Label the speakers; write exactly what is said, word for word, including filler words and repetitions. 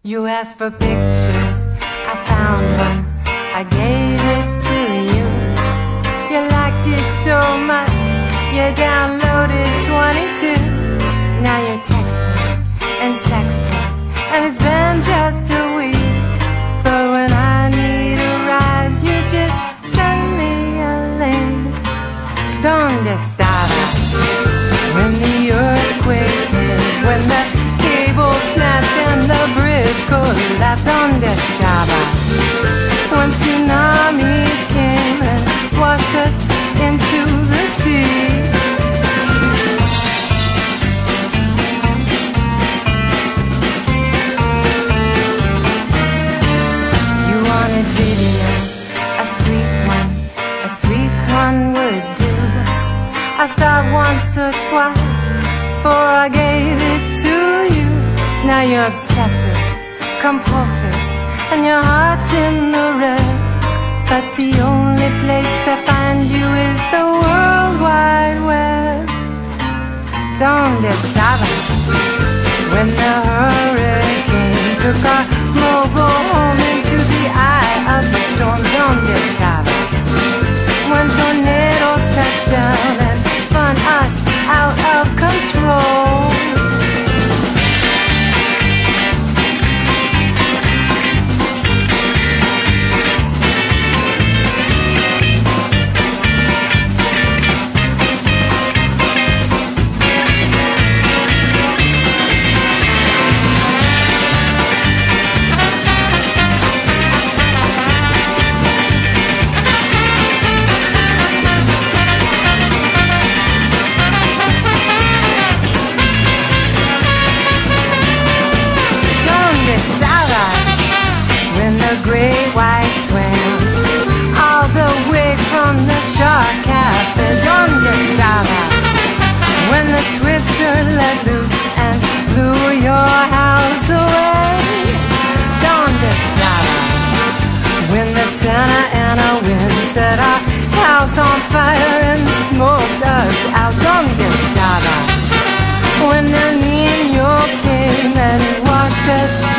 Speaker 1: You asked for pictures, I found one, I gave it to you. You liked it so much, you downloaded twenty-two. Now you're texting and sexting, and it's been just a week. But when I need a ride, you just send me a link. ¿Dónde estabas when the earthquake hit? When the cable snapped and the bridge collapsed? ¿Dónde estabas when tsunamis came and washed us into the sea? You wanted video, a sweet one, a sweet one would do. I thought once or twice before I gave it to you. Now you're obsessive, compulsive, and your heart's in the red. But the only place I find you is the World Wide Web. ¿Dónde estabas when the hurricane took our mobile home into the eye of the storm? ¿Dónde estabas when tornadoes touched down and spun us out of control? Great white swam all the way from the Shark Cafe. ¿Dónde estabas when the twister let loose and blew your house away? ¿Dónde estabas when the Santa Ana wind set our house on fire and smoked us out? ¿Dónde estabas when El Niño came and washed us